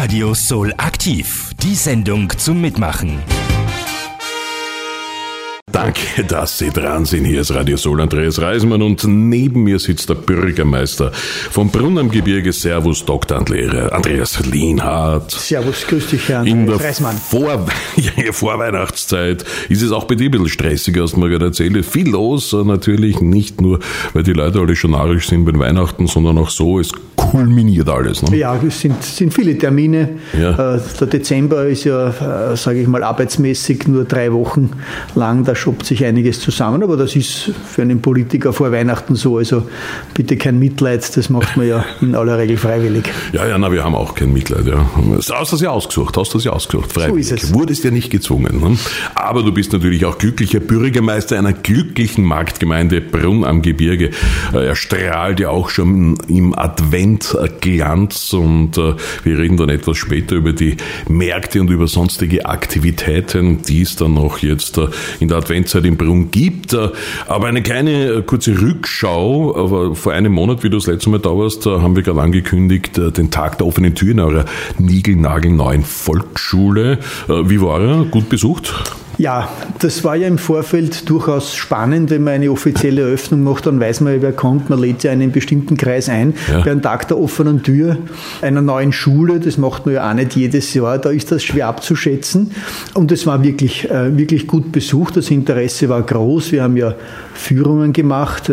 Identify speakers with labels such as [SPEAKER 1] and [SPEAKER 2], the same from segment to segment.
[SPEAKER 1] Radio Soul aktiv, die Sendung zum Mitmachen.
[SPEAKER 2] Danke, dass Sie dran sind. Hier ist Radio Soul, Andreas Reismann, und neben mir sitzt der Bürgermeister vom Brunn am Gebirge. Servus, Dr. Andreas Lienhardt.
[SPEAKER 3] Servus, grüß dich, Herr Andreas Reismann.
[SPEAKER 2] In der Vorweihnachtszeit ist es auch bei dir ein bisschen stressiger, hast du mir gerade erzählt. Viel los, natürlich nicht nur, weil die Leute alle schon narrisch sind bei Weihnachten, sondern auch so, es kulminiert alles. Ne?
[SPEAKER 3] Ja, es sind viele Termine. Ja. Der Dezember ist ja, sage ich mal, arbeitsmäßig nur 3 Wochen lang. Da schobt sich einiges zusammen, aber das ist für einen Politiker vor Weihnachten so. Also bitte kein Mitleid, das macht man ja in aller Regel freiwillig.
[SPEAKER 2] Ja, wir haben auch kein Mitleid. Ja. Hast das ja ausgesucht, freiwillig.
[SPEAKER 3] So ist es.
[SPEAKER 2] Wurdest ja nicht gezwungen. Ne? Aber du bist natürlich auch glücklicher Bürgermeister einer glücklichen Marktgemeinde Brunn am Gebirge. Er strahlt ja auch schon im Adventglanz, und wir reden dann etwas später über die Märkte und über sonstige Aktivitäten, die es dann noch jetzt in der Adventzeit in Brunn gibt. Aber eine kleine kurze Rückschau. Vor einem Monat, wie du das letzte Mal da warst, haben wir gerade angekündigt, den Tag der offenen Tür in eurer niegelnagelneuen Volksschule. Wie war er? Gut besucht?
[SPEAKER 3] Ja, das war ja im Vorfeld durchaus spannend. Wenn man eine offizielle Eröffnung macht, dann weiß man ja, wer kommt. Man lädt ja einen bestimmten Kreis ein. Ja. Bei einem Tag der offenen Tür einer neuen Schule, das macht man ja auch nicht jedes Jahr, da ist das schwer abzuschätzen. Und es war wirklich gut besucht. Das Interesse war groß. Wir haben ja Führungen gemacht.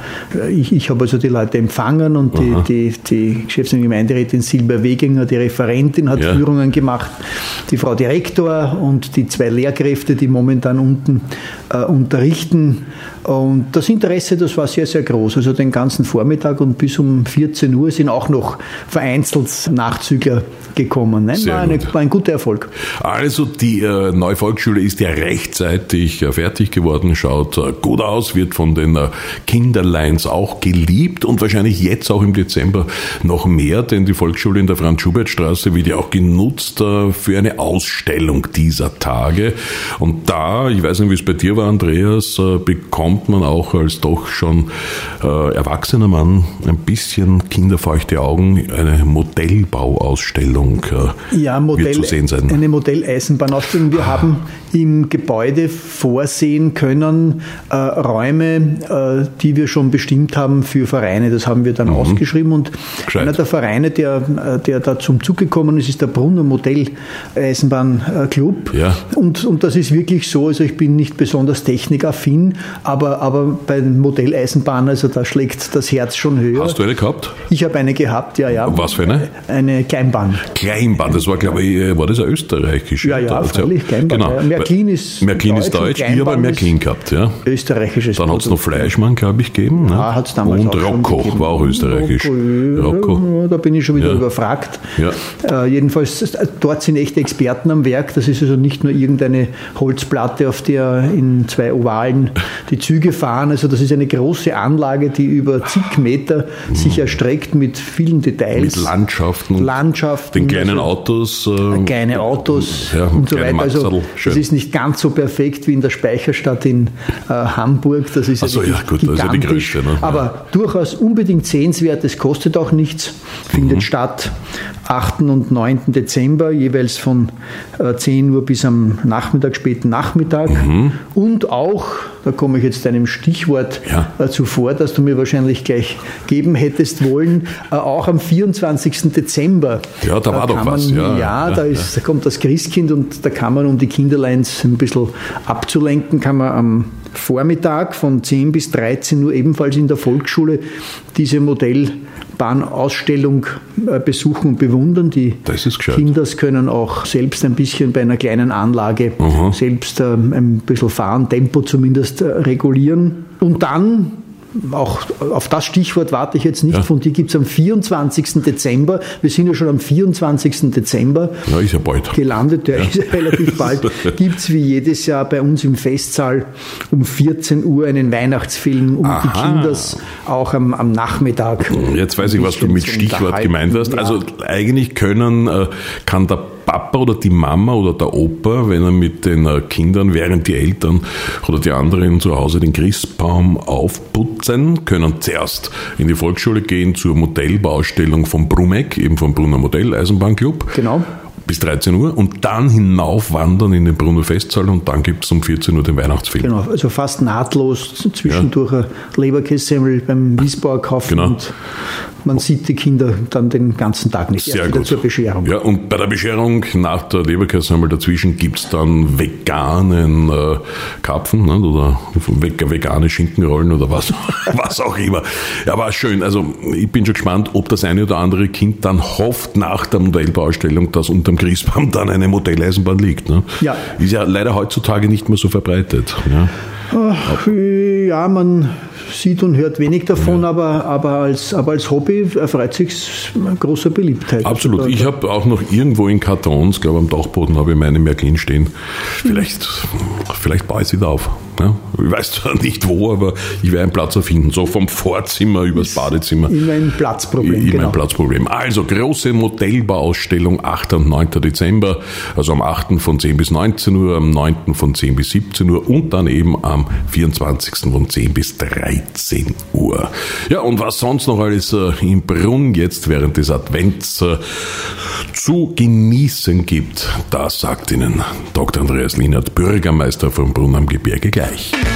[SPEAKER 3] Ich habe also die Leute empfangen, und die Geschäftsführung Gemeinderätin Silber Weginger, die Referentin, hat Führungen gemacht. Die Frau Direktor und die 2 Lehrkräfte, die momentan unten unterrichten. Und das Interesse, das war sehr, sehr groß. Also den ganzen Vormittag und bis um 14 Uhr sind auch noch vereinzelt Nachzügler gekommen. Nein, war ein guter Erfolg.
[SPEAKER 2] Also die neue Volksschule ist ja rechtzeitig fertig geworden, schaut gut aus, wird von den Kinderleins auch geliebt und wahrscheinlich jetzt auch im Dezember noch mehr, denn die Volksschule in der Franz-Schubert-Straße wird ja auch genutzt für eine Ausstellung dieser Tage. Und da, ich weiß nicht, wie es bei dir war, Andreas, bekommt man auch als doch schon erwachsener Mann ein bisschen kinderfeuchte Augen. Eine Modellbauausstellung wird zu sehen sein.
[SPEAKER 3] Eine Modelleisenbahnausstellung. Wir haben im Gebäude vorsehen können Räume, die wir schon bestimmt haben für Vereine. Das haben wir dann ausgeschrieben, und einer der Vereine, der da zum Zug gekommen ist, ist der Brunner Modelleisenbahnclub. Ja. Und das ist wirklich so, also ich bin nicht besonders technikaffin, aber bei den Modelleisenbahnen, also da schlägt das Herz schon höher.
[SPEAKER 2] Hast du eine gehabt?
[SPEAKER 3] Ich habe eine gehabt, ja.
[SPEAKER 2] Was für eine?
[SPEAKER 3] Eine Kleinbahn.
[SPEAKER 2] Das war, glaube ich, war das eine österreichische?
[SPEAKER 3] Ja, freilich, Kleinbahn.
[SPEAKER 2] Genau.
[SPEAKER 3] Märklin ist
[SPEAKER 2] Deutsch, ich habe Märklin gehabt, ja.
[SPEAKER 3] Österreichisches.
[SPEAKER 2] Dann hat es noch Fleischmann, glaube ich, gegeben. Ne?
[SPEAKER 3] Ja, hat es damals
[SPEAKER 2] und
[SPEAKER 3] auch
[SPEAKER 2] Rocco
[SPEAKER 3] schon
[SPEAKER 2] war auch österreichisch.
[SPEAKER 3] Rocco. Da bin ich schon wieder überfragt. Ja. Jedenfalls, dort sind echte Experten am Werk. Das ist also nicht nur irgendeine Holzplatte, auf der in 2 Ovalen die Züge fahren. Also das ist eine große Anlage, die über zig Meter sich erstreckt mit vielen Details.
[SPEAKER 2] Mit Landschaften. Den kleinen Autos.
[SPEAKER 3] Kleine Autos und so weiter. Also das ist nicht ganz so perfekt wie in der Speicherstadt in Hamburg. Das ist
[SPEAKER 2] das ist ja die größte. Ne?
[SPEAKER 3] Aber durchaus unbedingt sehenswert. Es kostet auch nichts. Findet statt 8. und 9. Dezember, jeweils von 10 Uhr bis am späten Nachmittag. Und auch, da komme ich jetzt deinem Stichwort zuvor, das du mir wahrscheinlich gleich geben hättest wollen, auch am 24. Dezember.
[SPEAKER 2] Ja, da war doch was.
[SPEAKER 3] Da kommt das Christkind, und da kann man, um die Kinderleins ein bisschen abzulenken, kann man am Vormittag von 10 bis 13 Uhr ebenfalls in der Volksschule diese Modellbahnausstellung besuchen und bewundern. Die Kinder können auch selbst ein bisschen bei einer kleinen Anlage selbst ein bisschen fahren, Tempo zumindest regulieren. Und dann, auch auf das Stichwort warte ich jetzt nicht, von dir gibt es am 24. Dezember, wir sind ja schon am 24. Dezember
[SPEAKER 2] ist ja bald
[SPEAKER 3] gelandet, der ist ja relativ bald, gibt es wie jedes Jahr bei uns im Festsaal um 14 Uhr einen Weihnachtsfilm die Kinders, auch am Nachmittag.
[SPEAKER 2] Jetzt weiß ich, was du mit Stichwort gemeint hast. Also eigentlich kann der Papa oder die Mama oder der Opa, wenn er mit den Kindern, während die Eltern oder die anderen zu Hause den Christbaum aufputzen, können zuerst in die Volksschule gehen zur Modellbauausstellung vom Brumeck, eben vom Brunner Modell Eisenbahnclub.
[SPEAKER 3] Genau.
[SPEAKER 2] Bis 13 Uhr und dann hinaufwandern in den Brunner Festsaal und dann gibt es um 14 Uhr den Weihnachtsfilm.
[SPEAKER 3] Genau, also fast nahtlos zwischendurch ein Leberkässemmel beim Wiesbauer kaufen
[SPEAKER 2] genau.
[SPEAKER 3] Und man sieht die Kinder dann den ganzen Tag nicht.
[SPEAKER 2] Sehr gut.
[SPEAKER 3] Zur Bescherung.
[SPEAKER 2] Ja, und bei der Bescherung nach der Leberkässemmel dazwischen gibt es dann veganen Karpfen, ne, oder vegane Schinkenrollen oder was auch immer. Ja, war schön. Also ich bin schon gespannt, ob das eine oder andere Kind dann hofft nach der Modellbauausstellung, dass unterm Christbaum dann eine Modelleisenbahn liegt. Ne? Ja. Ist ja leider heutzutage nicht mehr so verbreitet. Ja.
[SPEAKER 3] Ach, ja, man sieht und hört wenig davon, ja. aber als Hobby erfreut sich großer Beliebtheit.
[SPEAKER 2] Absolut. Ich habe auch noch irgendwo in Kartons, glaube am Dachboden habe ich meine Märklin stehen. Vielleicht baue ich sie da auf. Ja? Ich weiß zwar nicht wo, aber ich werde einen Platz erfinden. So vom Vorzimmer übers Badezimmer.
[SPEAKER 3] Immer ein Platzproblem.
[SPEAKER 2] Immer ein Platzproblem. Also große Modellbauausstellung 8. und 9. Dezember. Also am 8. von 10 bis 19 Uhr, am 9. von 10 bis 17 Uhr und dann eben am 24. von 10 bis 13 Uhr. Ja, und was sonst noch alles im Brunn jetzt während des Advents zu genießen gibt, das sagt Ihnen Dr. Andreas Lienert, Bürgermeister von Brunn am Gebirge, gleich.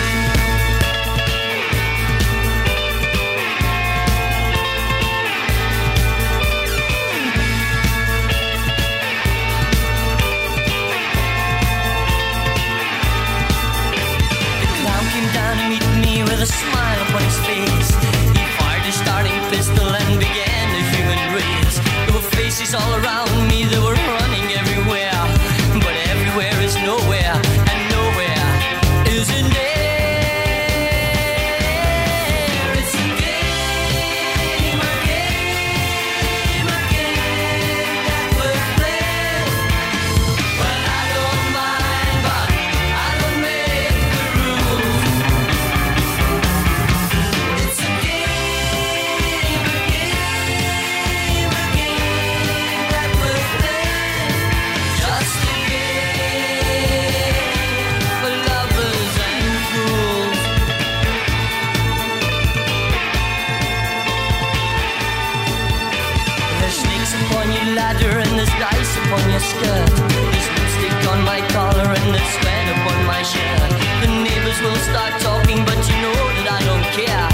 [SPEAKER 4] All around me, they were running everywhere, but everywhere is nowhere, and nowhere isn't there. It's a game that we're playing. Well, I don't mind, but I don't make the rules. It's a game that we're playing. Just a game for lovers and fools. There's snakes upon your ladder and there's dice upon your skirt. There's lipstick on my collar and there's sweat upon my shirt. The neighbors will start talking, but you know that I don't care.